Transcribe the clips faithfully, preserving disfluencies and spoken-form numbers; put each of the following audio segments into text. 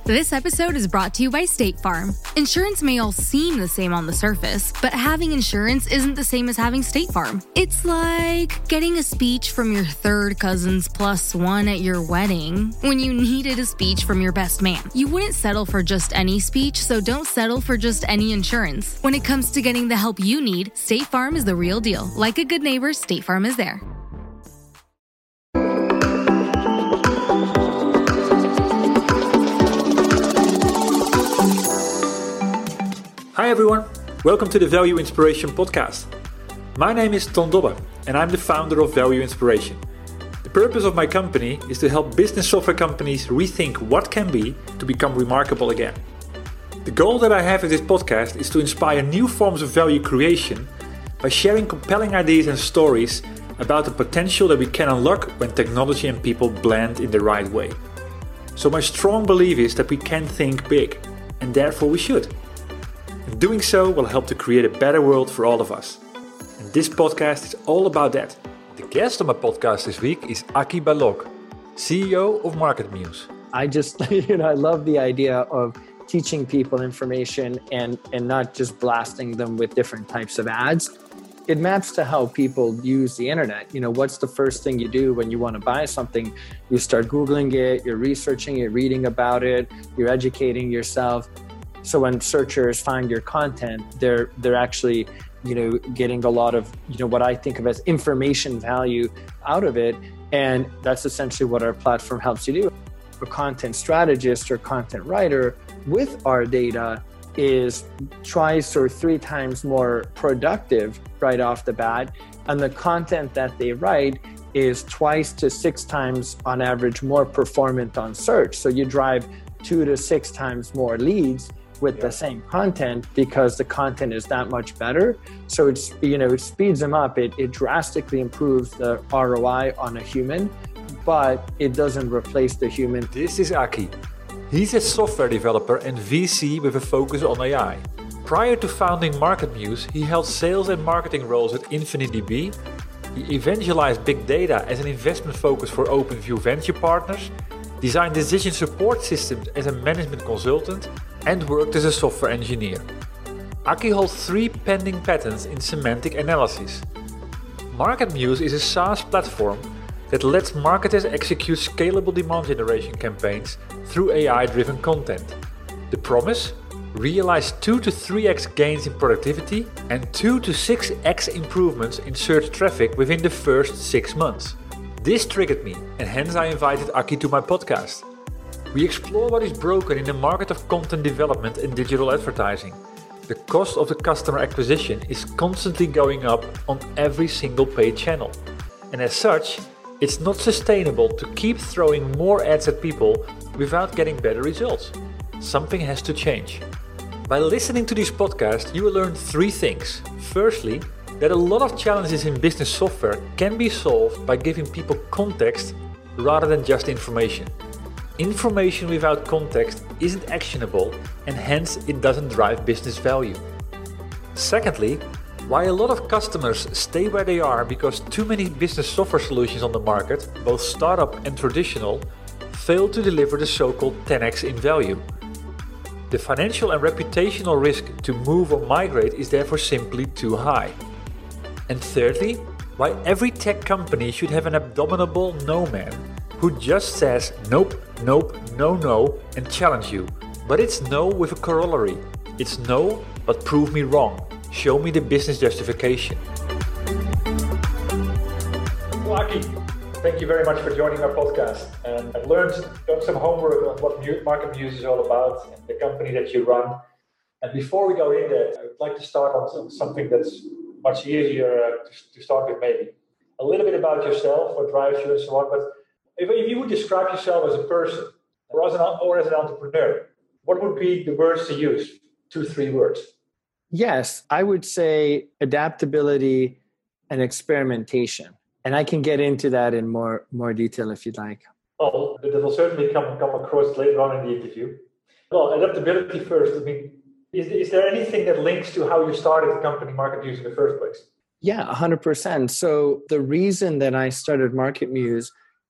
This episode is brought to you by State Farm. Insurance may all seem the same on the surface, but having insurance isn't the same as having State Farm. It's like getting a speech from your third cousin's plus one at your wedding when you needed a speech from your best man. You wouldn't settle for just any speech, so don't settle for just any insurance. When it comes to getting the help you need, State Farm is the real deal. Like a good neighbor, State Farm is there. Hi everyone, welcome to the Value Inspiration podcast. My name is Ton Dobbe and I'm the founder of Value Inspiration. The purpose of my company is to help business software companies rethink what can be to become remarkable again. The goal that I have with this podcast is to inspire new forms of value creation by sharing compelling ideas and stories about the potential that we can unlock when technology and people blend in the right way. So my strong belief is that we can think big, and therefore we should. And doing so will help to create a better world for all of us. And this podcast is all about that. The guest on my podcast this week is Aki Balog, C E O of MarketMuse. I just, you know, I love the idea of teaching people information and, and not just blasting them with different types of ads. It maps to how people use the internet. You know, what's the first thing you do when you want to buy something? You start Googling it, you're researching it, reading about it, you're educating yourself. So when searchers find your content, they're they're actually, you know, getting a lot of, you know, what I think of as information value out of it. And that's essentially what our platform helps you do. A content strategist or content writer with our data is twice or three times more productive right off the bat. And the content that they write is twice to six times on average more performant on search. So you drive two to six times more leads with the same content because the content is that much better. So it's, you know, it speeds them up. It, it drastically improves the R O I on a human, but it doesn't replace the human. This is Aki. He's a software developer and V C with a focus on A I. Prior to founding MarketMuse, he held sales and marketing roles at InfinityDB. He evangelized big data as an investment focus for OpenView venture partners, designed decision support systems as a management consultant, and worked as a software engineer. Aki holds three pending patents in semantic analysis. MarketMuse is a SaaS platform that lets marketers execute scalable demand generation campaigns through A I-driven content. The promise? Realize two to three x gains in productivity and two to six x improvements in search traffic within the first six months. This triggered me, and hence I invited Aki to my podcast. We explore what is broken in the market of content development and digital advertising. The cost of the customer acquisition is constantly going up on every single paid channel. And as such, it's not sustainable to keep throwing more ads at people without getting better results. Something has to change. By listening to this podcast, you will learn three things. Firstly, that a lot of challenges in business software can be solved by giving people context rather than just information. Information without context isn't actionable and hence it doesn't drive business value. Secondly, why a lot of customers stay where they are because too many business software solutions on the market, both startup and traditional, fail to deliver the so-called ten x in value. The financial and reputational risk to move or migrate is therefore simply too high. And thirdly, why every tech company should have an abominable no man who just says nope, nope, no, no and challenge you. But it's no with a corollary. It's no, but prove me wrong. Show me the business justification. Well, Aki, thank you very much for joining our podcast. And I've learned done some homework on what MarketMuse is all about and the company that you run. And before we go in there, I would like to start on something that's much easier uh, to, to start with maybe. A little bit about yourself, what drives you and so on. But if, if you would describe yourself as a person or as, an, or as an entrepreneur, what would be the words to use? Two, three words. Yes, I would say adaptability and experimentation. And I can get into that in more, more detail if you'd like. Oh, that will certainly come, come across later on in the interview. Well, adaptability first. I mean, is, is there anything that links to how you started the company MarketMuse in the first place? Yeah, one hundred percent. So the reason that I started MarketMuse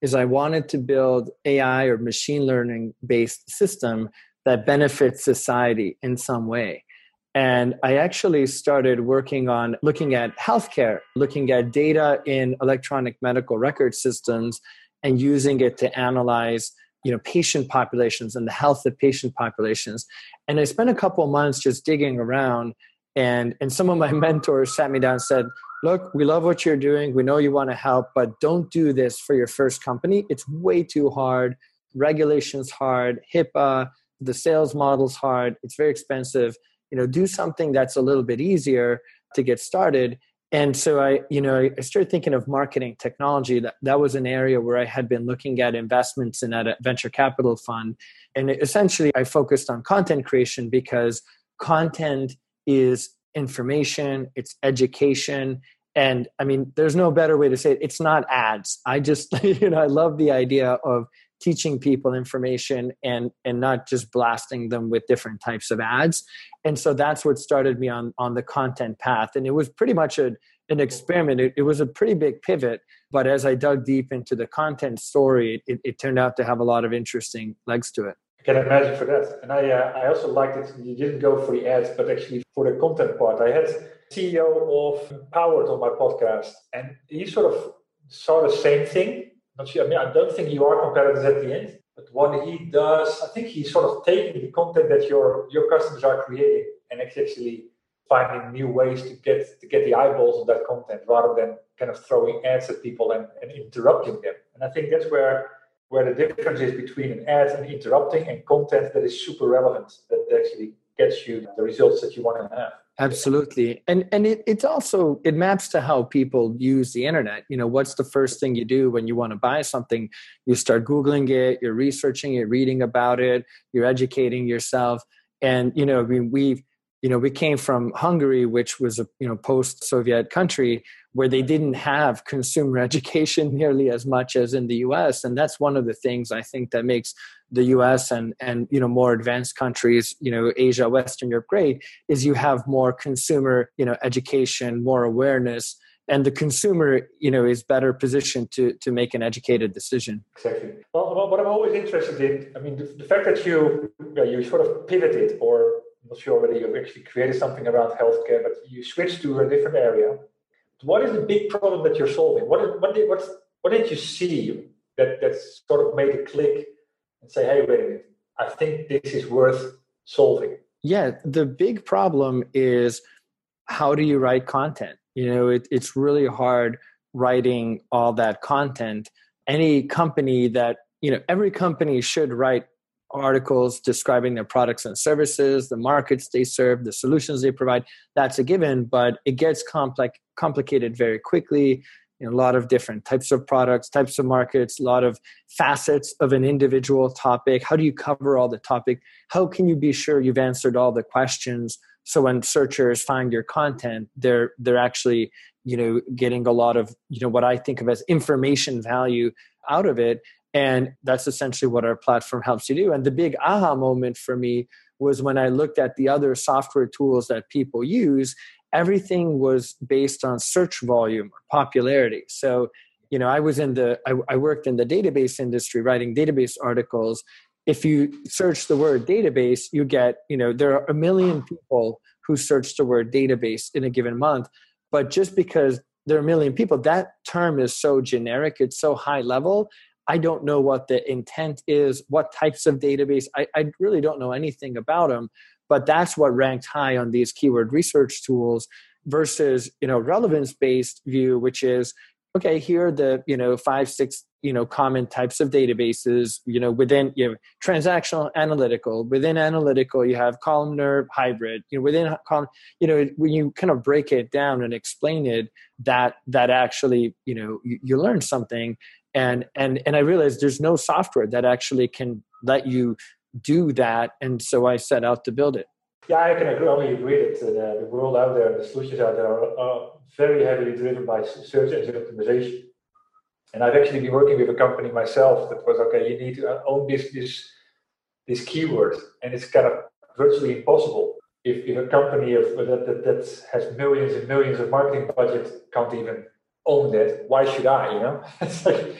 is I wanted to build A I or machine learning based system that benefits society in some way. And I actually started working on looking at healthcare, looking at data in electronic medical record systems and using it to analyze, you know, patient populations and the health of patient populations. And I spent a couple of months just digging around, and, and some of my mentors sat me down and said, look, we love what you're doing. We know you want to help, but don't do this for your first company. It's way too hard. Regulation's hard. HIPAA, the sales model's hard. It's very expensive. You know, do something that's a little bit easier to get started. And so I, you know, I started thinking of marketing technology. That, that was an area where I had been looking at investments in at a venture capital fund. And essentially I focused on content creation because content is information, it's education. And I mean, there's no better way to say it. It's not ads. I just, you know, I love the idea of teaching people information and and not just blasting them with different types of ads. And so that's what started me on on the content path. And it was pretty much a, an experiment. It, it was a pretty big pivot. But as I dug deep into the content story, it, it turned out to have a lot of interesting legs to it. I can imagine for that. And I uh, I also liked it. You didn't go for the ads, but actually for the content part. I had C E O of Empowered on my podcast, and he sort of saw the same thing. Not sure. I mean, I don't think you are competitors at the end, but what he does, I think he's sort of taking the content that your your customers are creating and actually finding new ways to get to get the eyeballs on that content rather than kind of throwing ads at people and, and interrupting them. And I think that's where where the difference is between an ad and interrupting and content that is super relevant, that actually gets you the results that you want to have. Absolutely. And and it it's also, it maps to how people use the internet. You know, what's the first thing you do when you want to buy something? You start Googling it, you're researching it, reading about it, you're educating yourself. And, you know, we, we've, you know, we came from Hungary, which was a, you know, post-Soviet country where they didn't have consumer education nearly as much as in the U S. And that's one of the things I think that makes the U S and, and, you know, more advanced countries, you know, Asia, Western Europe great, is you have more consumer, you know, education, more awareness, and the consumer, you know, is better positioned to, to make an educated decision. Exactly. Well, what I'm always interested in, I mean, the, the fact that you, yeah, you sort of pivoted, or I'm not sure whether you actually created something around healthcare, but you switched to a different area. What is the big problem that you're solving? What, is, what, did, what, what did you see that, that sort of made a click and say, hey, wait a minute, I think this is worth solving? Yeah, the big problem is, how do you write content? You know, it, it's really hard writing all that content. Any company that, you know, every company should write articles describing their products and services, the markets they serve, the solutions they provide. That's a given, but it gets complex, complicated very quickly. You know, a lot of different types of products, types of markets, a lot of facets of an individual topic. How do you cover all the topic? How can you be sure you've answered all the questions? So when searchers find your content, they're they're actually, you know, getting a lot of, you know, what I think of as information value out of it. And that's essentially what our platform helps you do. And the big aha moment for me was when I looked at the other software tools that people use. Everything was based on search volume or popularity. So, you know, I was in the, I, I worked in the database industry writing database articles. If you search the word database, you get, you know, there are a million people who search the word database in a given month. But just because there are a million people, that term is so generic, it's so high level. I don't know what the intent is, what types of database. I, I really don't know anything about them. But that's what ranked high on these keyword research tools versus, you know, relevance-based view, which is, okay, here are the, you know, five, six, you know, common types of databases, you know, within, you know, transactional, analytical, within analytical, you have columnar, hybrid, you know, within column, you know, when you kind of break it down and explain it, that, that actually, you know, you, you learn something. And, and, and I realized there's no software that actually can let you do that. And so I set out to build it. Yeah, I can agree, only agree that uh, the world out there, the solutions out there are, are very heavily driven by search engine optimization. And I've actually been working with a company myself that was, okay, you need to own this this, this keyword. And it's kind of virtually impossible. If, if a company of, that, that, that has millions and millions of marketing budget can't even own that, why should I, you know? It's like,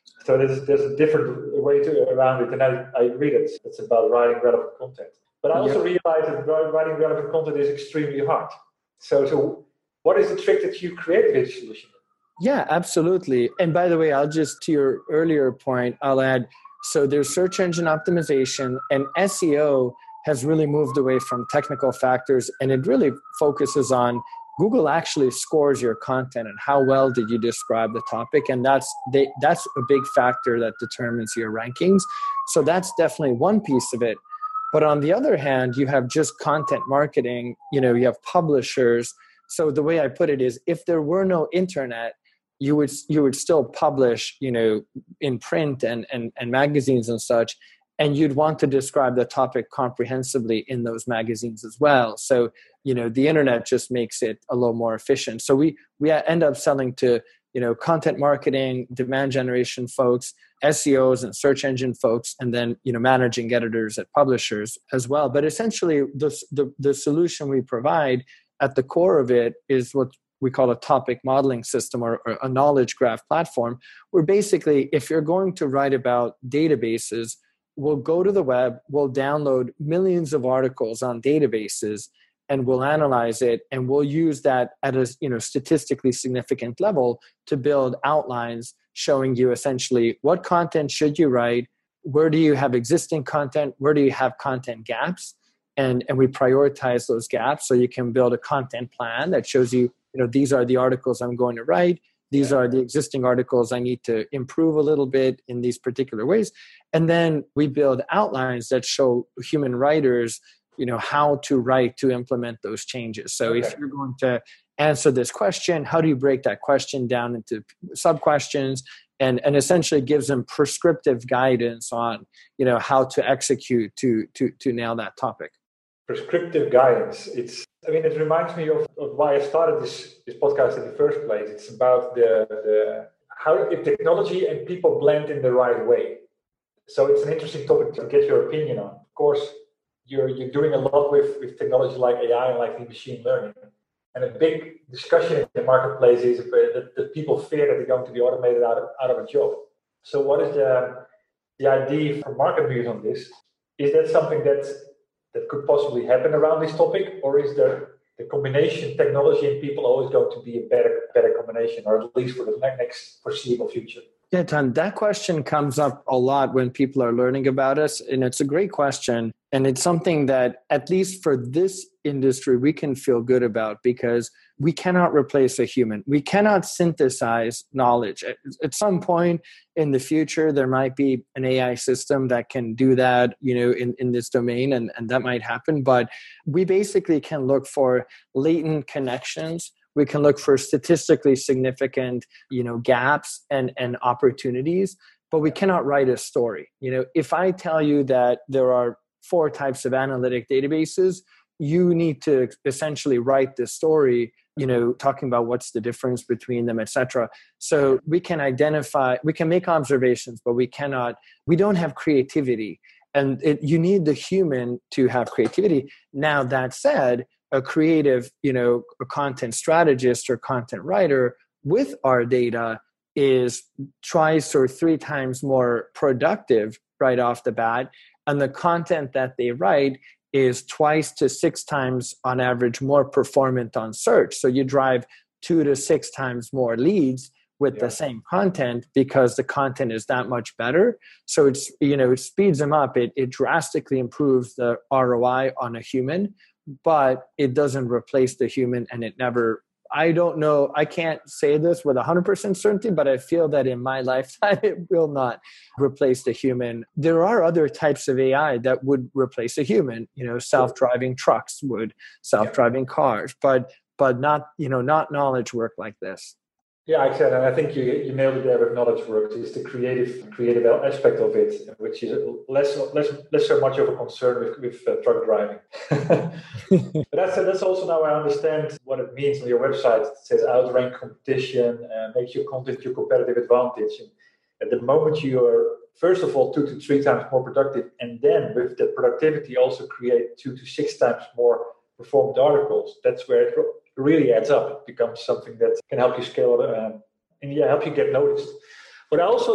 So there's, there's a different way to around it, and I, I agree that it's about writing relevant content. But I also yeah. realize that writing relevant content is extremely hard. So, so what is the trick that you create with solution? Yeah, absolutely. And by the way, I'll just, to your earlier point, I'll add, so there's search engine optimization, and S E O has really moved away from technical factors, and it really focuses on Google actually scores your content and how well did you describe the topic, and that's they, that's a big factor that determines your rankings. So that's definitely one piece of it. But on the other hand, you have just content marketing, you know, you have publishers. So the way I put it is, if there were no internet, you would you would still publish, you know, in print and, and, and magazines and such, and you'd want to describe the topic comprehensively in those magazines as well. So, you know, the internet just makes it a little more efficient. So we we end up selling to, you know, content marketing, demand generation folks, S E Os and search engine folks, and then, you know, managing editors at publishers as well. But essentially, the the, the solution we provide at the core of it is what we call a topic modeling system, or, or a knowledge graph platform, where basically, if you're going to write about databases, we'll go to the web, we'll download millions of articles on databases, and we'll analyze it, and we'll use that at a, you know, statistically significant level to build outlines showing you essentially what content should you write, where do you have existing content, where do you have content gaps, and, and we prioritize those gaps so you can build a content plan that shows you, you know, these are the articles I'm going to write. These yeah. are the existing articles I need to improve a little bit in these particular ways. And then we build outlines that show human writers, you know, how to write to implement those changes. So okay. if you're going to answer this question, how do you break that question down into sub-questions, and, and essentially gives them prescriptive guidance on, you know, how to execute to, to, to nail that topic. Prescriptive guidance. It's, I mean, it reminds me of, of why I started this, this podcast in the first place. It's about the, the how if technology and people blend in the right way. So it's an interesting topic to get your opinion on. Of course, you're you're doing a lot with, with technology like A I and like the machine learning. And a big discussion in the marketplace is that, that people fear that they're going to be automated out of, out of a job. So what is the, the idea for MarketMuse on this? Is that something that that could possibly happen around this topic, or is there the combination technology and people always going to be a better better combination, or at least for the next foreseeable future? Yeah, Tom, that question comes up a lot when people are learning about us, and it's a great question. And it's something that, at least for this industry, we can feel good about, because we cannot replace a human. We cannot synthesize knowledge. At, at some point in the future, there might be an A I system that can do that, you know, in, in this domain, and, and that might happen. But we basically can look for latent connections. We can look for statistically significant, you know, gaps and, and opportunities, but we cannot write a story. You know, if I tell you that there are four types of analytic databases, you need to essentially write the story, you know, talking about what's the difference between them, et cetera. So we can identify, we can make observations, but we cannot, we don't have creativity. And it, you need the human to have creativity. Now, that said, a creative, you know, a content strategist or content writer with our data is twice or three times more productive right off the bat. And the content that they write is twice to six times on average more performant on search. So you drive two to six times more leads with yeah. the same content, because the content is that much better. So it's, you know, it speeds them up. It, it drastically improves the R O I on a human, but it doesn't replace the human, and it never, I don't know, I can't say this with one hundred percent certainty, but I feel that in my lifetime, it will not replace the human. There are other types of A I that would replace a human, you know, self-driving trucks would, self-driving cars, but but not, you know, not knowledge work like this. Yeah, exactly. And I think you, you nailed it there with knowledge work. It's the creative creative aspect of it, which is less less less so much of a concern with, with uh, truck driving. But that's that's also now I understand what it means on your website. It says outrank competition and makes your content your competitive advantage. And at the moment you are, first of all, two to three times more productive, and then with the productivity also create two to six times more performed articles. That's where it really adds up. It becomes something that can help you scale uh, and yeah, help you get noticed. What I also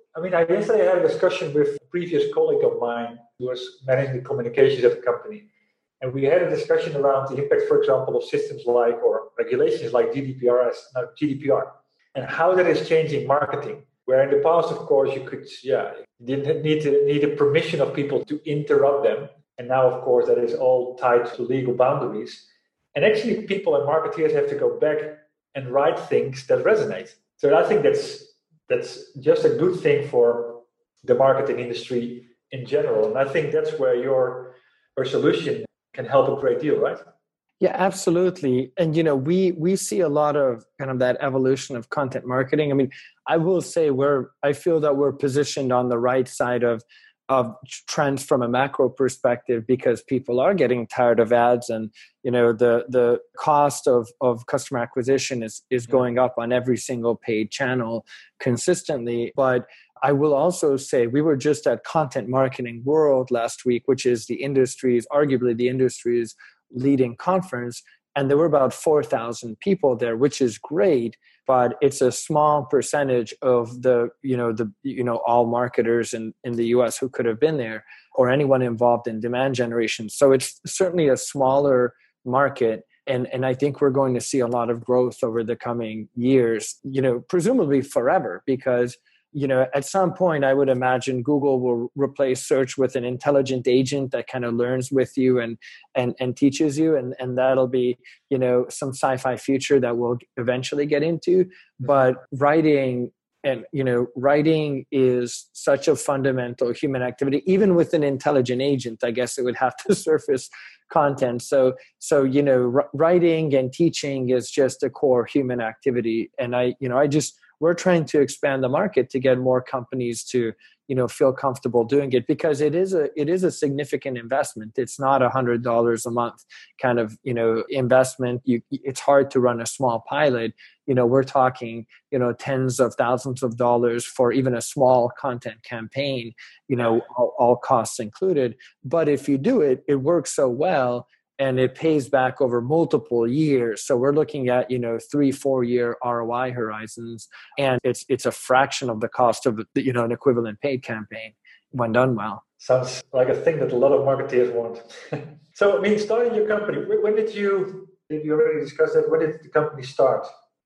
I mean, I yesterday had a discussion with a previous colleague of mine who was managing the communications at the company. And we had a discussion around the impact, for example, of systems like, or regulations like G D P R, no, G D P R, and how that is changing marketing. Where in the past, of course, you could, yeah, you didn't need to need the permission of people to interrupt them. And now, of course, that is all tied to legal boundaries. And actually, people and marketeers have to go back and write things that resonate. So I think that's that's just a good thing for the marketing industry in general. And I think that's where your, your solution can help a great deal, right? Yeah, absolutely. And, you know, we we see a lot of kind of that evolution of content marketing. I mean, I will say we're, I feel that we're positioned on the right side of, of trends from a macro perspective, because people are getting tired of ads, and, you know, the, the cost of, of customer acquisition is, is going up on every single paid channel consistently. But I will also say we were just at Content Marketing World last week, which is the industry's, arguably the industry's leading conference, and there were about four thousand people there, which is great, but it's a small percentage of the, you know, the, you know, all marketers in, in the U S who could have been there, or anyone involved in demand generation. So it's certainly a smaller market. And, and I think we're going to see a lot of growth over the coming years, you know, presumably forever, because, you know, at some point, I would imagine Google will replace search with an intelligent agent that kind of learns with you and and and teaches you, and and that'll be, you know, some sci-fi future that we'll eventually get into. But writing and, you know, writing is such a fundamental human activity. Even with an intelligent agent, I guess it would have to surface content. So so you know, r- writing and teaching is just a core human activity, and I you know I just. We're trying to expand the market to get more companies to, you know, feel comfortable doing it, because it is a it is a significant investment. It's not a hundred dollars a month kind of, you know, investment. You, it's hard to run a small pilot. You know, we're talking, you know, tens of thousands of dollars for even a small content campaign. You know, all, all costs included. But if you do it, it works so well, and it pays back over multiple years. So we're looking at, you know, three, four year R O I horizons, and it's it's a fraction of the cost of, you know, an equivalent paid campaign when done well. Sounds like a thing that a lot of marketeers want. So, I mean, starting your company, when did you, did you already discuss that? When did the company start?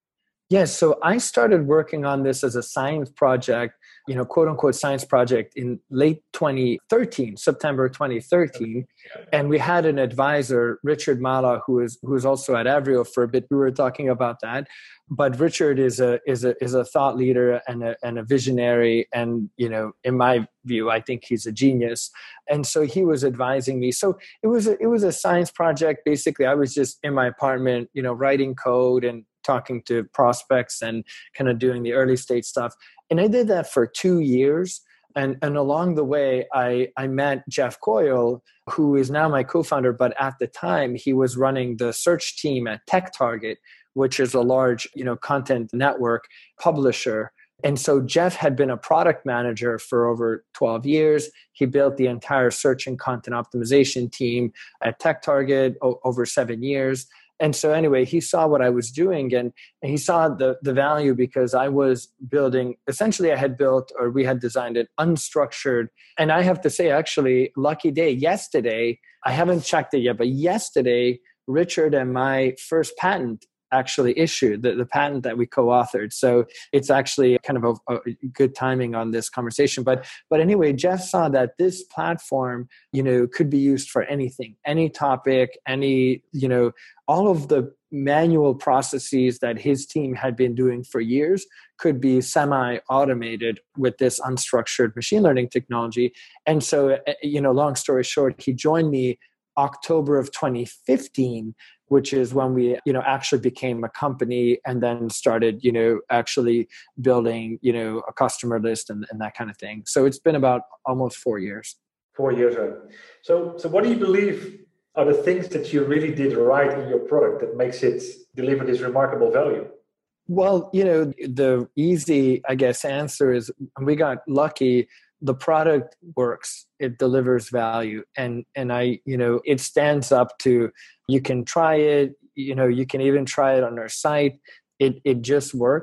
Yes, so I started working on this as a science project, you know, quote unquote science project in late twenty thirteen, September twenty thirteen. And we had an advisor, Richard Mala, who is who is also at Avrio for a bit. We were talking about that. But Richard is a is a is a thought leader and a and a visionary, and, you know, in my view, I think he's a genius. And so he was advising me. So it was a, it was a science project. Basically, I was just in my apartment, you know, writing code and talking to prospects and kind of doing the early stage stuff. And I did that for two years. And, and along the way, I, I met Jeff Coyle, who is now my co-founder, but at the time he was running the search team at TechTarget, which is a large, you know, content network publisher. And so Jeff had been a product manager for over twelve years. He built the entire search and content optimization team at TechTarget o- over seven years. And so anyway, he saw what I was doing, and, and he saw the, the value, because I was building, essentially I had built, or we had designed an unstructured, and I have to say, actually, lucky day, yesterday, I haven't checked it yet, but yesterday, Richard and my first patent actually issued, the, the patent that we co-authored. So it's actually kind of a, a good timing on this conversation. But but anyway, Jeff saw that this platform, you know, could be used for anything, any topic, any, you know, all of the manual processes that his team had been doing for years could be semi-automated with this unstructured machine learning technology. And so, you know, long story short, he joined me October of twenty fifteen, which is when we, you know, actually became a company, and then started, you know, actually building, you know, a customer list and, and that kind of thing. So it's been about almost four years. Four years, right? So, so what do you believe are the things that you really did right in your product that makes it deliver this remarkable value? Well, you know, the easy, I guess, answer is we got lucky. The product works, it delivers value. And, and I, you know, it stands up to, you can try it, you know, you can even try it on our site. It, it just works.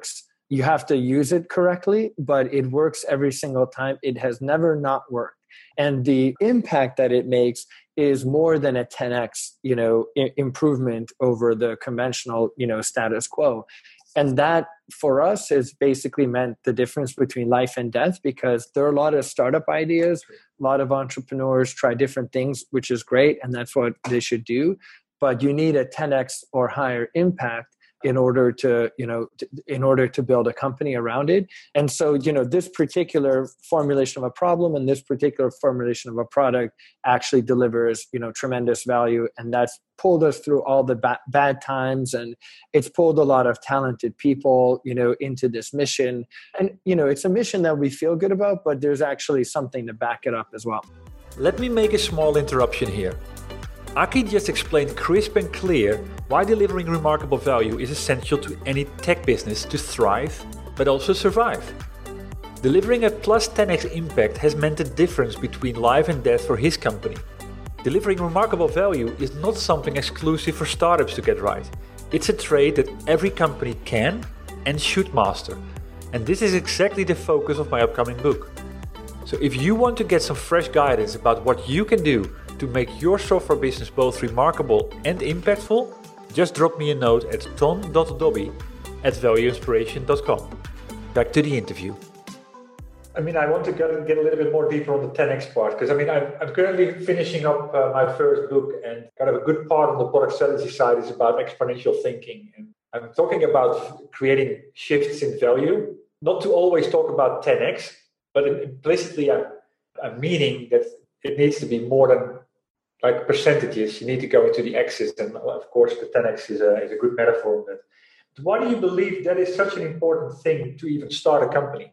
you have to use it correctly, but it works every single time. It has never not worked. And the impact that it makes is more than a ten x, you know, I- improvement over the conventional, you know, status quo. And that for us has basically meant the difference between life and death, because there are a lot of startup ideas, a lot of entrepreneurs try different things, which is great. And that's what they should do. But you need a ten x or higher impact in order to, you know, to, in order to build a company around it. And so, you know, this particular formulation of a problem and this particular formulation of a product actually delivers, you know, tremendous value. And that's pulled us through all the ba- bad times. And it's pulled a lot of talented people, you know, into this mission. And, you know, it's a mission that we feel good about, but there's actually something to back it up as well. Let me make a small interruption here. Aki just explained crisp and clear why delivering remarkable value is essential to any tech business to thrive, but also survive. Delivering a plus ten x impact has meant the difference between life and death for his company. Delivering remarkable value is not something exclusive for startups to get right. It's a trait that every company can and should master. And this is exactly the focus of my upcoming book. So if you want to get some fresh guidance about what you can do to make your software business both remarkable and impactful, just drop me a note at ton dot dobby at value inspiration dot com. Back to the interview. I mean, I want to get, get a little bit more deeper on the ten x part, because I mean, I'm, I'm currently finishing up uh, my first book, and kind of a good part on the product strategy side is about exponential thinking. And I'm talking about creating shifts in value, not to always talk about ten x, but implicitly I'm, I'm meaning that it needs to be more than like percentages. You need to go into the X's, and of course the ten x is a, is a good metaphor of that. But why do you believe that is such an important thing to even start a company?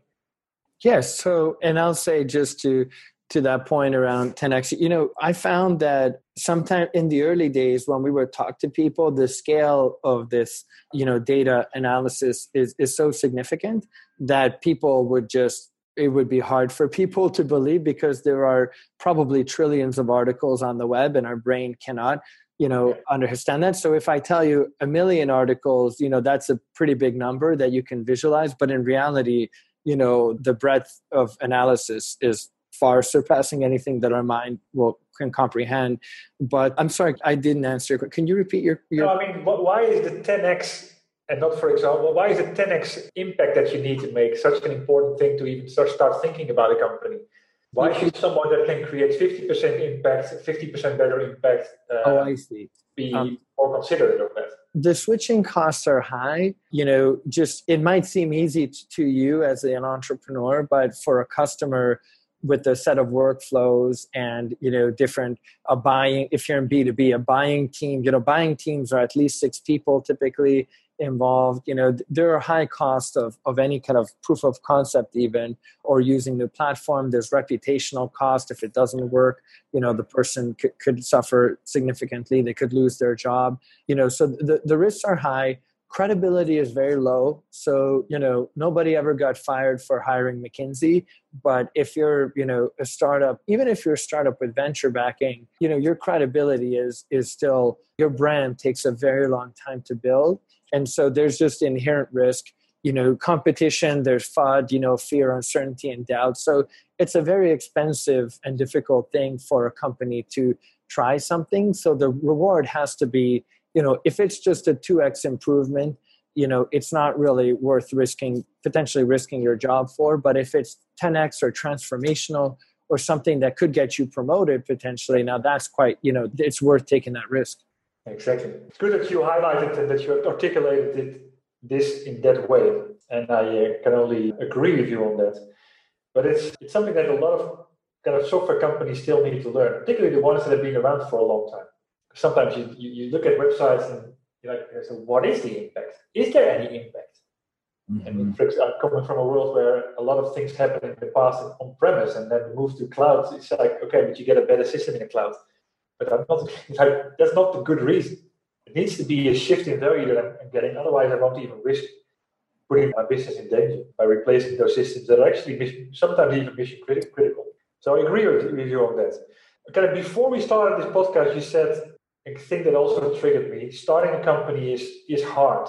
Yes. So, and I'll say just to to that point around ten x, you know, I found that sometime in the early days when we would talk to people, the scale of this, you know, data analysis is is so significant that people would just, it would be hard for people to believe, because there are probably trillions of articles on the web and our brain cannot, you know, understand that. So if I tell you a million articles, you know, that's a pretty big number that you can visualize. But in reality, you know, the breadth of analysis is far surpassing anything that our mind will can comprehend. But I'm sorry, I didn't answer. Can you repeat your? your... No, I mean, why is the ten x and not, for example, why is the ten x impact that you need to make such an important thing to even start start thinking about a company? Why should someone that can create fifty percent impact, fifty percent better impact, uh, oh, I see. be um, more considerate of that? The switching costs are high. You know, just it might seem easy to you as an entrepreneur, but for a customer with a set of workflows and, you know, different uh, buying, if you're in B two B, a buying team, you know, buying teams are at least six people typically involved. You know, there are high costs of, of any kind of proof of concept even, or using the platform. There's reputational cost. If it doesn't work, you know, the person could, could suffer significantly. They could lose their job. You know, so the, the risks are high. Credibility is very low. So, you know, nobody ever got fired for hiring McKinsey. But if you're, you know, a startup, even if you're a startup with venture backing, you know, your credibility is is still, your brand takes a very long time to build. And so there's just inherent risk, you know, competition, there's F U D, you know, fear, uncertainty, and doubt. So it's a very expensive and difficult thing for a company to try something. So the reward has to be, you know, if it's just a two x improvement, you know, it's not really worth risking, potentially risking your job for. But if it's ten x or transformational or something that could get you promoted potentially, now that's quite, you know, it's worth taking that risk. Exactly. It's good that you highlighted and that you articulated it, this in that way. And I uh, can only agree with you on that. But it's it's something that a lot of kind of software companies still need to learn, particularly the ones that have been around for a long time. Sometimes you, you, you look at websites and you're like, so what is the impact? Is there any impact? Mm-hmm. I mean, for example, I'm coming from a world where a lot of things happen in the past on-premise and then move to cloud. It's like, okay, but you get a better system in the cloud. But I'm not, like, that's not the good reason. It needs to be a shift in value that I'm, I'm getting. Otherwise, I won't even risk putting my business in danger by replacing those systems that are actually mission, sometimes even mission critical. So I agree with, with you on that. Okay, before we started this podcast, you said a thing that also triggered me. Starting a company is is hard, and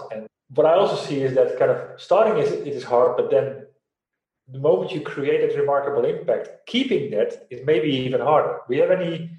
what I also see is that kind of starting is it is hard, but then the moment you create that remarkable impact, keeping that is maybe even harder. We have any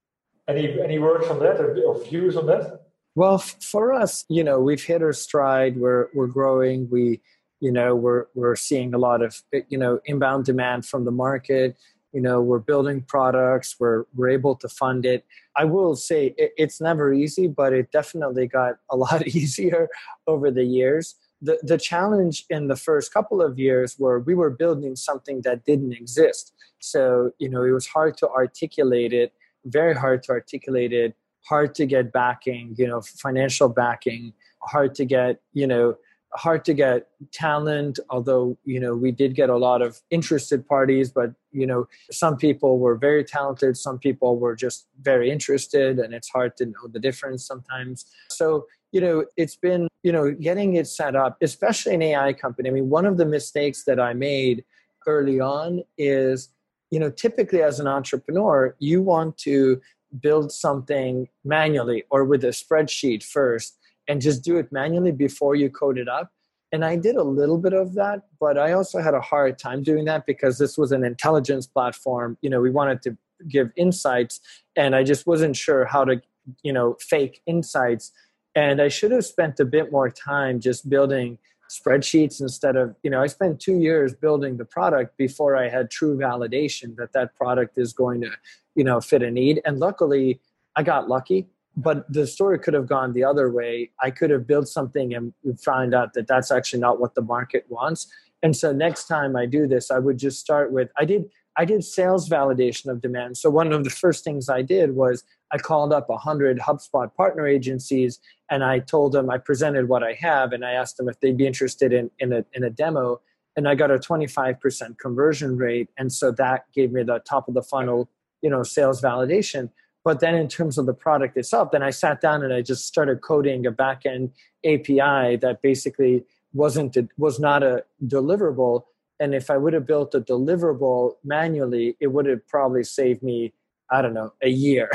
any any words on that or, or views on that? Well, f- for us, you know, we've hit our stride. We're we're growing. We, you know, we're we're seeing a lot of you know inbound demand from the market. You know, we're building products. We're we're able to fund it. I will say it, it's never easy, but it definitely got a lot easier over the years. The the challenge in the first couple of years were we were building something that didn't exist. So, you know, it was hard to articulate it, very hard to articulate it, hard to get backing, you know, financial backing, hard to get, you know, hard to get talent, although, you know, we did get a lot of interested parties, but, you know, some people were very talented, some people were just very interested, and it's hard to know the difference sometimes. So, you know, it's been, you know, getting it set up, especially an A I company. I mean, one of the mistakes that I made early on is, you know, typically as an entrepreneur, you want to build something manually or with a spreadsheet first and just do it manually before you code it up. And I did a little bit of that, but I also had a hard time doing that because this was an intelligence platform. You know, we wanted to give insights, and I just wasn't sure how to, you know, fake insights. And I should have spent a bit more time just building spreadsheets instead of, you know, I spent two years building the product before I had true validation that that product is going to, you know, fit a need. And luckily, I got lucky. But the story could have gone the other way. I could have built something and found out that that's actually not what the market wants. And so next time I do this, I would just start with, I did I did sales validation of demand. So one of the first things I did was I called up one hundred HubSpot partner agencies, and I told them, I presented what I have, and I asked them if they'd be interested in, in, a, in a demo. And I got a twenty-five percent conversion rate. And so that gave me the top of the funnel, you know, sales validation. But then in terms of the product itself, then I sat down and I just started coding a backend A P I that basically wasn't a, was not a deliverable. And if I would have built a deliverable manually, it would have probably saved me, I don't know, a year.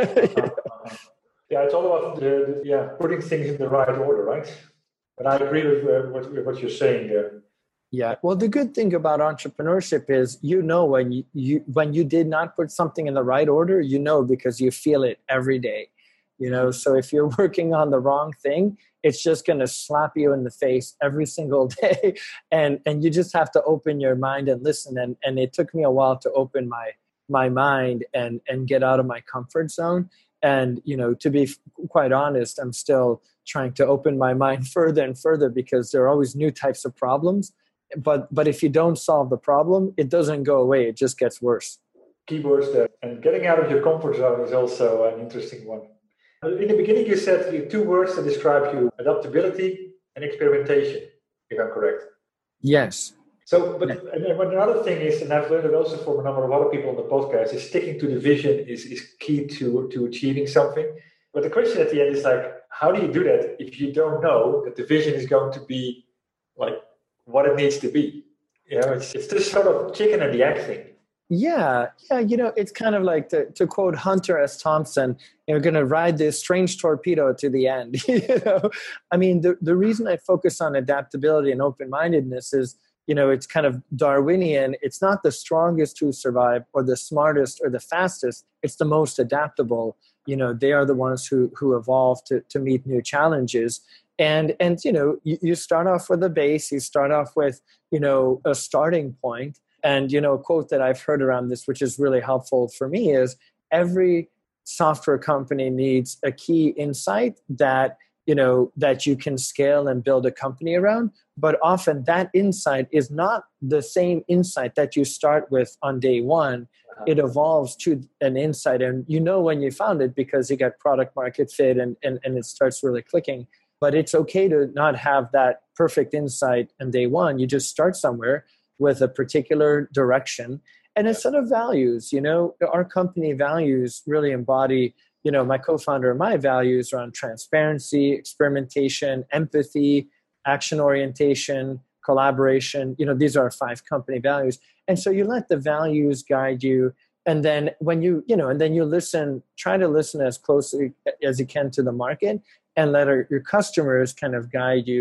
Yeah, it's all about the, the, yeah putting things in the right order, right? And I agree with, uh, what, with what you're saying there. Yeah. Well, the good thing about entrepreneurship is, you know, when you, you when you did not put something in the right order, you know, because you feel it every day, you know. So if you're working on the wrong thing, it's just going to slap you in the face every single day. And and you just have to open your mind and listen. And, and it took me a while to open my my mind and, and get out of my comfort zone. And, you know, to be quite honest, I'm still trying to open my mind further and further because there are always new types of problems. But but if you don't solve the problem, it doesn't go away. It just gets worse. Keywords there. And getting out of your comfort zone is also an interesting one. In the beginning, you said you two words that describe you: adaptability and experimentation, if I'm correct. Yes. So, but and another thing is, and I've learned it also from a number of other people on the podcast, is sticking to the vision is, is key to, to achieving something. But the question at the end is like, how do you do that if you don't know that the vision is going to be like what it needs to be? You know, it's, it's this sort of chicken and the egg thing. Yeah, yeah, you know, it's kind of like, to, to quote Hunter S. Thompson, you're going to ride this strange torpedo to the end. You know, I mean, the, the reason I focus on adaptability and open-mindedness is, you know, it's kind of Darwinian. It's not the strongest who survive or the smartest or the fastest. It's the most adaptable. You know, they are the ones who who evolve to, to meet new challenges. And, and you know, you, you start off with a base. You start off with, you know, a starting point. And, you know, a quote that I've heard around this, which is really helpful for me, is every software company needs a key insight that, you know, that you can scale and build a company around. But often that insight is not the same insight that you start with on day one. It evolves to an insight. And you know when you found it because you got product market fit and, and, and it starts really clicking. But it's okay to not have that perfect insight on day one. You just start somewhere with a particular direction and a set of values. You know, our company values really embody, you know, my co-founder and my values around transparency, experimentation, empathy, action orientation, collaboration. You know, these are our five company values. And so you let the values guide you. And then when you, you know, and then you listen, try to listen as closely as you can to the market and let our, your customers kind of guide you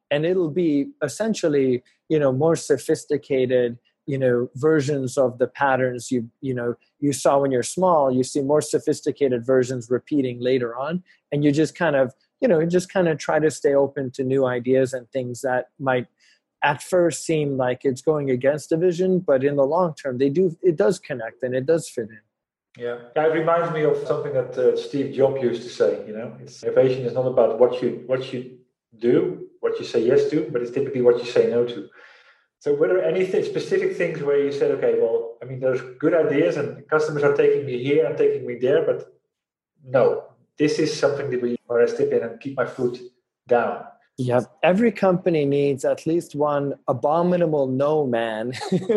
and it'll be essentially, you know, more sophisticated, you know, versions of the patterns you, you know, you saw when you're small. You see more sophisticated versions repeating later on. And you just kind of, you know, just kind of try to stay open to new ideas and things that might at first seem like it's going against the vision, but in the long term, they do, it does connect and it does fit in. Yeah, yeah, it reminds me of something that uh, Steve Jobs used to say. You know, it's, innovation is not about what you what you do, what you say yes to, but it's typically what you say no to. So, were there any th- specific things where you said, okay, well, I mean, there's good ideas, and customers are taking me here and taking me there, but no, this is something that we where I step in and keep my foot down. Yeah, every company needs at least one abominable no man.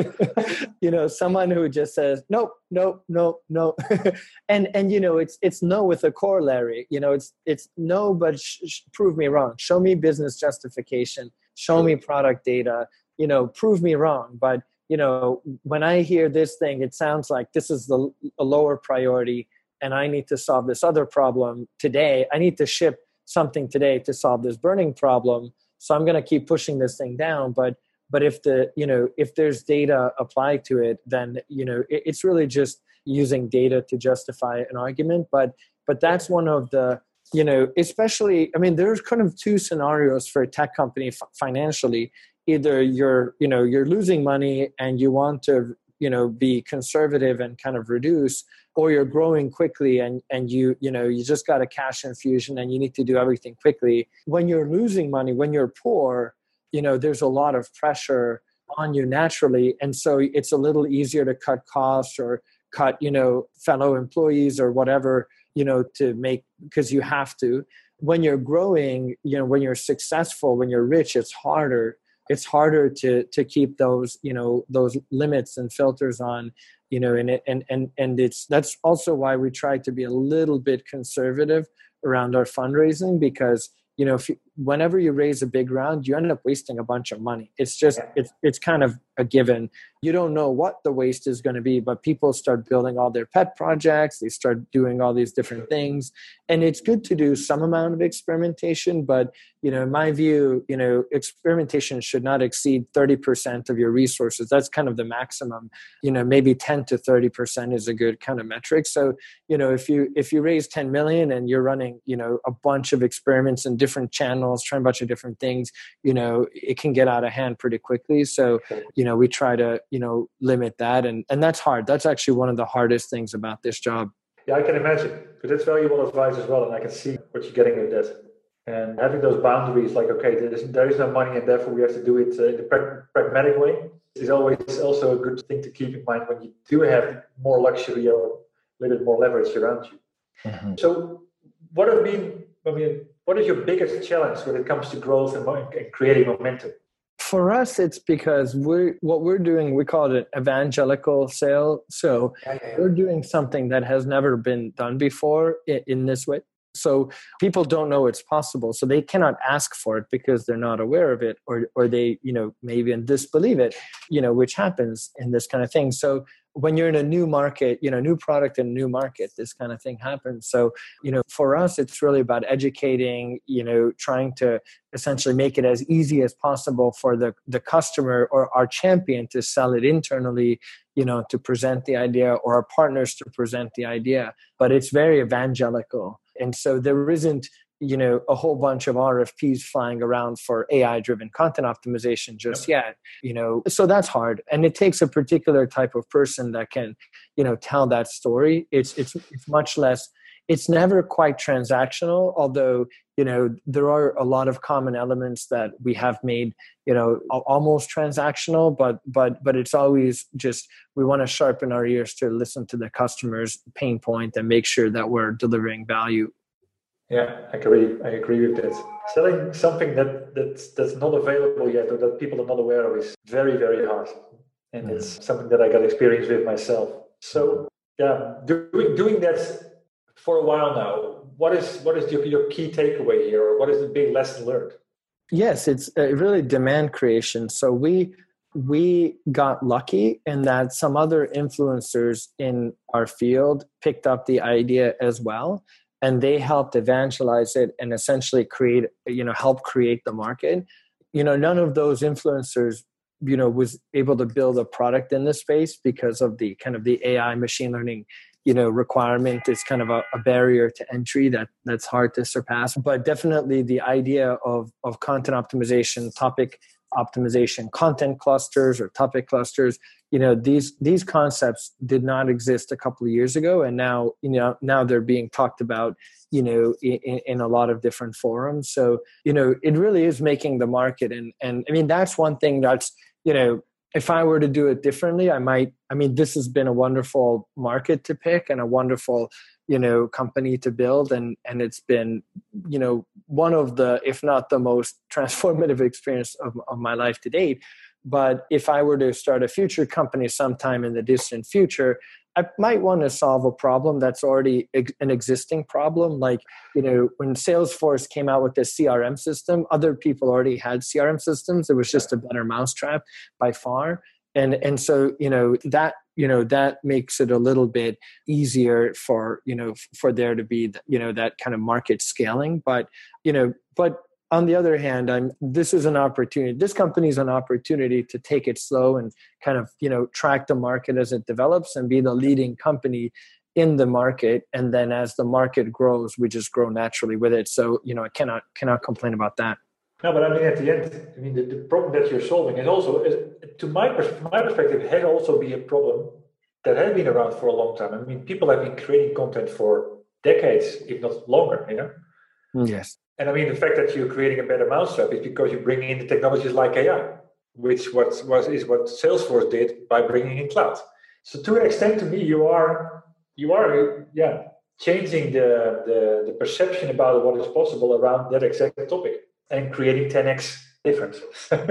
You know, someone who just says nope, nope, nope, no, and and you know, it's it's no with a corollary. You know, it's it's no, but sh- sh- prove me wrong. Show me business justification. Show me product data. You know, prove me wrong. But you know, when I hear this thing, it sounds like this is the a lower priority, and I need to solve this other problem today. I need to ship something today to solve this burning problem. So I'm going to keep pushing this thing down. But, but if the, you know, if there's data applied to it, then, you know, it, it's really just using data to justify an argument. But, but that's one of the, you know, especially, I mean, there's kind of two scenarios for a tech company f- financially. Either you're, you know, you're losing money and you want to, you know, be conservative and kind of reduce, or you're growing quickly and, and you, you know, you just got a cash infusion and you need to do everything quickly. When you're losing money, when you're poor, you know, there's a lot of pressure on you naturally. And so it's a little easier to cut costs or cut, you know, fellow employees or whatever, you know, to make, because you have to. When you're growing, you know, when you're successful, when you're rich, it's harder. It's harder to to keep those, you know, those limits and filters on, you know, and it, and and and it's that's also why we try to be a little bit conservative around our fundraising, because you know, if you, whenever you raise a big round, you end up wasting a bunch of money. It's just it's it's kind of a given. You don't know what the waste is going to be, but people start building all their pet projects. They start doing all these different things, and it's good to do some amount of experimentation. But you know, in my view, you know, experimentation should not exceed thirty percent of your resources. That's kind of the maximum. You know, maybe ten to thirty percent is a good kind of metric. So you know, if you if you raise ten million and you're running, you know, a bunch of experiments in different channels, trying a bunch of different things, you know, it can get out of hand pretty quickly. So you know, we try to, you know, limit that. And, and that's hard. That's actually one of the hardest things about this job. Yeah, I can imagine. But that's valuable advice as well. And I can see what you're getting with that. And having those boundaries, like, okay, there is, there is no money and therefore we have to do it uh, in the pra- pragmatic way, is always also a good thing to keep in mind when you do have more luxury or a little bit more leverage around you. Mm-hmm. So what have been, I mean, what is your biggest challenge when it comes to growth and, and creating momentum? For us, it's because we're what we're doing, we call it an evangelical sale. So yeah, yeah, yeah. We're doing something that has never been done before in, in this way. So people don't know it's possible. So they cannot ask for it because they're not aware of it, or or they, you know, maybe disbelieve it, you know, which happens in this kind of thing. So when you're in a new market, you know, new product in a new market, this kind of thing happens. So, you know, for us, it's really about educating, you know, trying to essentially make it as easy as possible for the, the customer or our champion to sell it internally, you know, to present the idea, or our partners to present the idea. But it's very evangelical. And so there isn't, you know, a whole bunch of R F Ps flying around for A I-driven content optimization just yet, you know, so that's hard. And it takes a particular type of person that can, you know, tell that story. It's, it's, it's much less, it's never quite transactional, although, you know, there are a lot of common elements that we have made, you know, almost transactional, but, but, but it's always just, we want to sharpen our ears to listen to the customer's pain point and make sure that we're delivering value. Yeah, I agree. I agree with that. Selling something that that's that's not available yet, or that people are not aware of, is very, very hard, and mm. it's something that I got experience with myself. So, yeah, doing doing that for a while now. What is what is your, your key takeaway here, or what is the big lesson learned? Yes, it's uh, really demand creation. So we we got lucky in that some other influencers in our field picked up the idea as well. And they helped evangelize it and essentially create, you know, help create the market. you know, none of those influencers, you know, was able to build a product in this space because of the kind of the A I machine learning, you know, requirement is kind of a, a barrier to entry that that's hard to surpass. But definitely the idea of, of content optimization, topic optimization, content clusters or topic clusters, you know, these these concepts did not exist a couple of years ago, and now, you know, now they're being talked about, you know, in, in a lot of different forums. So, you know, it really is making the market, and and I mean that's one thing that's, you know, if I were to do it differently, I might. I mean, this has been a wonderful market to pick and a wonderful, you know, company to build, and and it's been, you know, one of the, if not the most transformative experience of, of my life to date. But if I were to start a future company sometime in the distant future, I might want to solve a problem that's already ex- an existing problem. Like, you know, when Salesforce came out with the C R M system, other people already had C R M systems. It was just a better mousetrap by far. And and so, you know, that, you know, that makes it a little bit easier for, you know, for there to be, you know, that kind of market scaling. But, you know, but on the other hand, I'm, this is an opportunity. This company is an opportunity to take it slow and kind of, you know, track the market as it develops and be the leading company in the market. And then as the market grows, we just grow naturally with it. So, you know, I cannot cannot complain about that. No, but I mean, at the end, I mean, the, the problem that you're solving is also, is, to my, pers- my perspective, has also been a problem that has been around for a long time. I mean, people have been creating content for decades, if not longer, you know? Yes. And I mean, the fact that you're creating a better mousetrap is because you bring in the technologies like A I, which what was is what Salesforce did by bringing in cloud. So to an extent, to me, you are you are yeah changing the the, the perception about what is possible around that exact topic and creating ten x difference.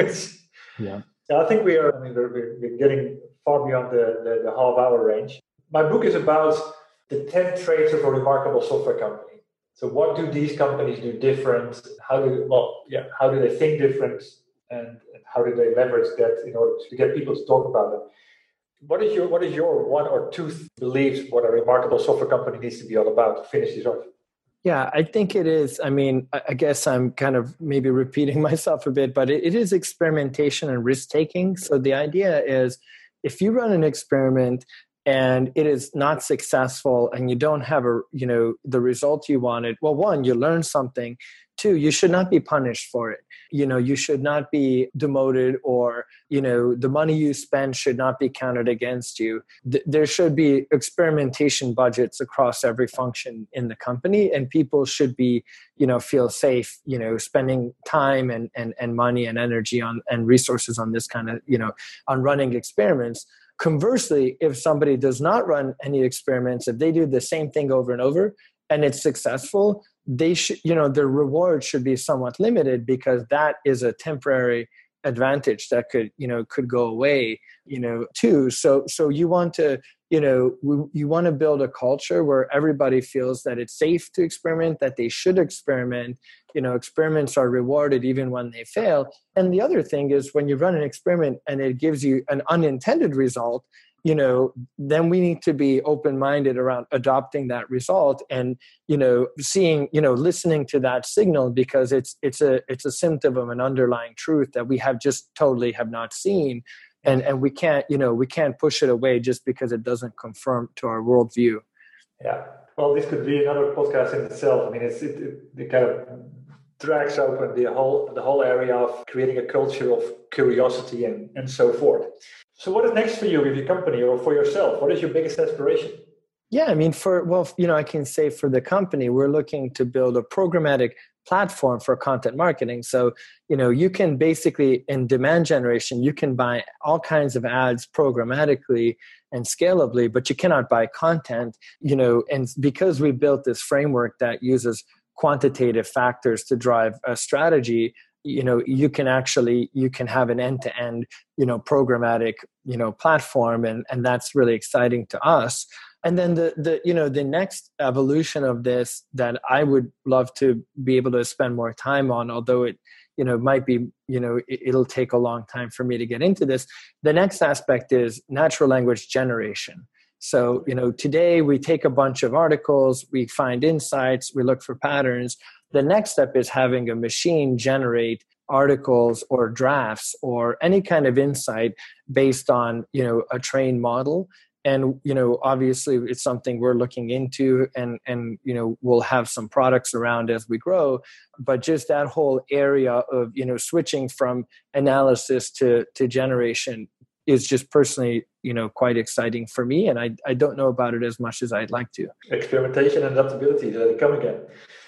Yeah. I think we are. I mean, we're, we're getting far beyond the, the the half hour range. My book is about the ten traits of a remarkable software company. So what do these companies do different? How do well, yeah, how do they think different, and, and how do they leverage that in order to get people to talk about it? What is your what is your one or two beliefs what a remarkable software company needs to be all about to finish this off? Yeah, I think it is. I mean, I guess I'm kind of maybe repeating myself a bit, but it, it is experimentation and risk taking. So the idea is, if you run an experiment and it is not successful and you don't have a, you know, the result you wanted, well, one, you learn something. Two, you should not be punished for it. You know, you should not be demoted, or, you know, the money you spend should not be counted against you. Th- there should be experimentation budgets across every function in the company, and people should be, you know, feel safe, you know, spending time and, and, and money and energy on and resources on this kind of, you know, on running experiments. Conversely, if somebody does not run any experiments, if they do the same thing over and over and it's successful, they should, you know, their reward should be somewhat limited, because that is a temporary advantage that could, you know, could go away, you know, too. So, so you want to, you know, we, you want to build a culture where everybody feels that it's safe to experiment, that they should experiment. You know, experiments are rewarded even when they fail. And the other thing is, when you run an experiment and it gives you an unintended result, you know, then we need to be open-minded around adopting that result and, you know, seeing, you know, listening to that signal, because it's it's a it's a symptom of an underlying truth that we have just totally have not seen. And and we can't, you know, we can't push it away just because it doesn't conform to our worldview. Yeah. Well, this could be another podcast in itself. I mean, it's it, it, it kind of drags open the whole the whole area of creating a culture of curiosity and, and so forth. So what is next for you with your company or for yourself? What is your biggest aspiration? Yeah, I mean, for, well, you know, I can say for the company, we're looking to build a programmatic platform for content marketing. So, you know, you can basically, in demand generation, you can buy all kinds of ads programmatically and scalably, but you cannot buy content, you know, and because we built this framework that uses quantitative factors to drive a strategy, you know, you can actually, you can have an end-to-end, you know, programmatic, you know, platform. And, and that's really exciting to us. And then the, the, you know, the next evolution of this that I would love to be able to spend more time on, although it, you know, might be, you know, it, it'll take a long time for me to get into this. The next aspect is natural language generation. So, you know, today we take a bunch of articles, we find insights, we look for patterns. The next step is having a machine generate articles or drafts or any kind of insight based on, you know, a trained model. And, you know, obviously it's something we're looking into, and, and, you know, we'll have some products around as we grow. But just that whole area of, you know, switching from analysis to, to generation is just personally, you know, quite exciting for me. And I, I don't know about it as much as I'd like to. Experimentation and adaptability, there they come again.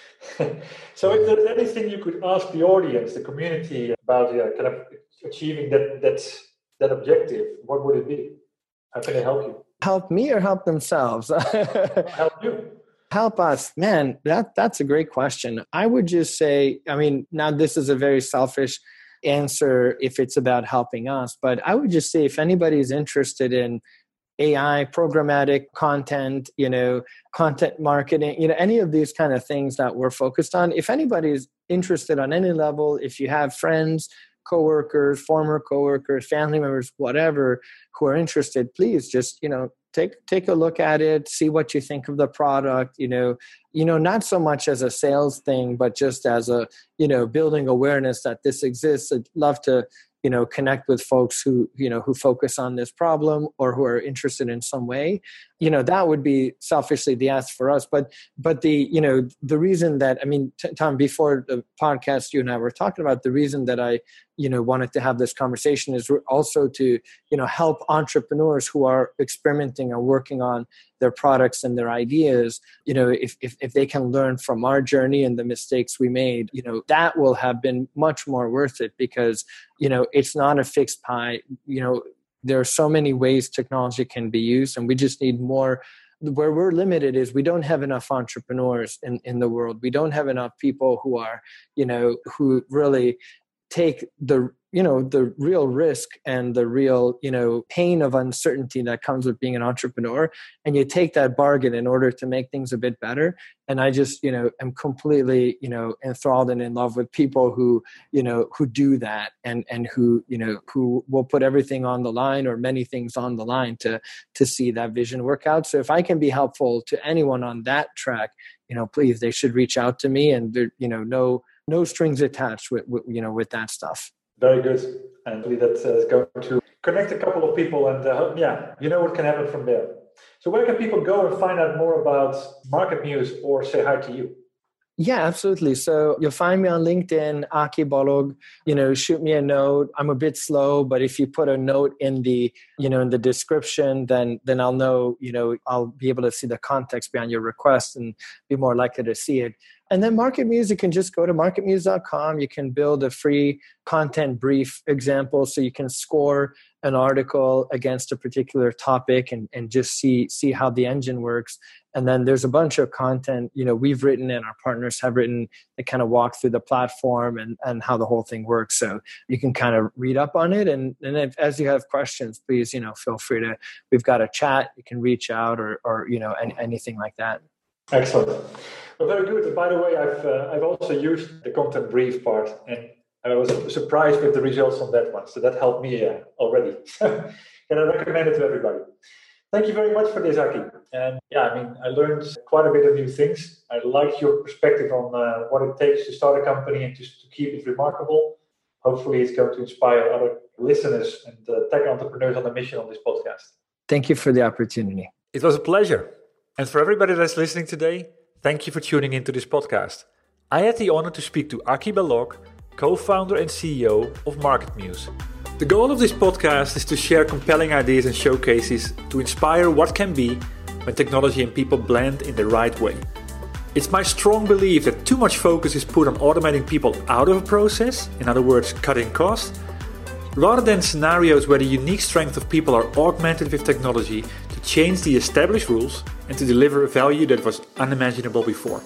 So if there's anything you could ask the audience, the community, about yeah, kind of achieving that, that, that objective, what would it be? How can they help you? Help me or help themselves? Help you. Help us. Man, that that's a great question. I would just say, I mean, now this is a very selfish answer if it's about helping us, but I would just say if anybody's interested in A I, programmatic content, you know, content marketing, you know, any of these kind of things that we're focused on, if anybody's interested on any level, if you have friends, coworkers, former coworkers, family members, whatever, who are interested, please just, you know, take take a look at it, see what you think of the product, you know, you know, not so much as a sales thing, but just as a, you know, building awareness that this exists. I'd love to, you know, connect with folks who, you know, who focus on this problem or who are interested in some way. You know, that would be selfishly the ask for us. But, but the, you know, the reason that, I mean, t- Tom, before the podcast, you and I were talking about the reason that I, you know, wanted to have this conversation is also to, you know, help entrepreneurs who are experimenting and working on their products and their ideas. You know, if, if, if they can learn from our journey and the mistakes we made, you know, that will have been much more worth it, because, you know, it's not a fixed pie. You know, there are so many ways technology can be used, and we just need more. Where we're limited is we don't have enough entrepreneurs in, in the world. We don't have enough people who are, you know, who really take the, you know, the real risk and the real, you know, pain of uncertainty that comes with being an entrepreneur. And you take that bargain in order to make things a bit better. And I just, you know, am completely, you know, enthralled and in love with people who, you know, who do that, and, and who, you know, who will put everything on the line, or many things on the line to, to see that vision work out. So if I can be helpful to anyone on that track, you know, please, they should reach out to me, and there, you know, no, no strings attached with, with, you know, with that stuff. Very good. And that uh, is going to connect a couple of people, and uh, yeah, you know what can happen from there. So where can people go and find out more about MarketMuse or say hi to you? Yeah, absolutely. So you'll find me on LinkedIn, Aki Balog. You know, shoot me a note. I'm a bit slow, but if you put a note in the, you know, in the description, then then I'll know, you know, I'll be able to see the context behind your request and be more likely to see it. And then MarketMuse, you can just go to market muse dot com. You can build a free content brief example, so you can score an article against a particular topic and, and just see see how the engine works. And then there's a bunch of content, you know, we've written and our partners have written that kind of walk through the platform and, and how the whole thing works. So you can kind of read up on it. And, and if, as you have questions, please, you know, feel free to, we've got a chat, you can reach out or, or you know, any, anything like that. Excellent. Well, very good. And by the way, I've uh, I've also used the content brief part, and I was surprised with the results on that one. So that helped me uh, already. And I recommend it to everybody. Thank you very much for this, Aki. And yeah, I mean, I learned quite a bit of new things. I like your perspective on uh, what it takes to start a company and just to keep it remarkable. Hopefully, it's going to inspire other listeners and uh, tech entrepreneurs on the mission on this podcast. Thank you for the opportunity. It was a pleasure. And for everybody that's listening today, thank you for tuning into this podcast. I had the honor to speak to Aki Balog, co-founder and C E O of MarketMuse. The goal of this podcast is to share compelling ideas and showcases to inspire what can be when technology and people blend in the right way. It's my strong belief that too much focus is put on automating people out of a process, in other words, cutting costs, rather than scenarios where the unique strength of people are augmented with technology to change the established rules and to deliver a value that was unimaginable before.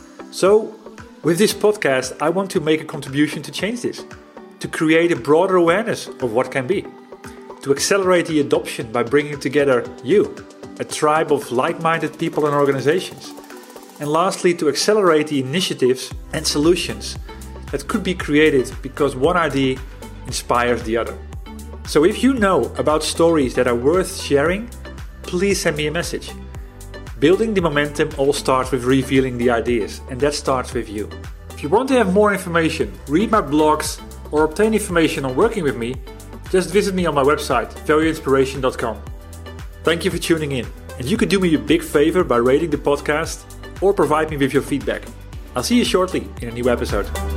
So, with this podcast, I want to make a contribution to change this, to create a broader awareness of what can be, to accelerate the adoption by bringing together you, a tribe of like-minded people and organizations, and lastly, to accelerate the initiatives and solutions that could be created because one idea inspires the other. So if you know about stories that are worth sharing, please send me a message. Building the momentum all starts with revealing the ideas, and that starts with you. If you want to have more information, read my blogs, or obtain information on working with me, just visit me on my website, value inspiration dot com. Thank you for tuning in, and you could do me a big favor by rating the podcast or provide me with your feedback. I'll see you shortly in a new episode.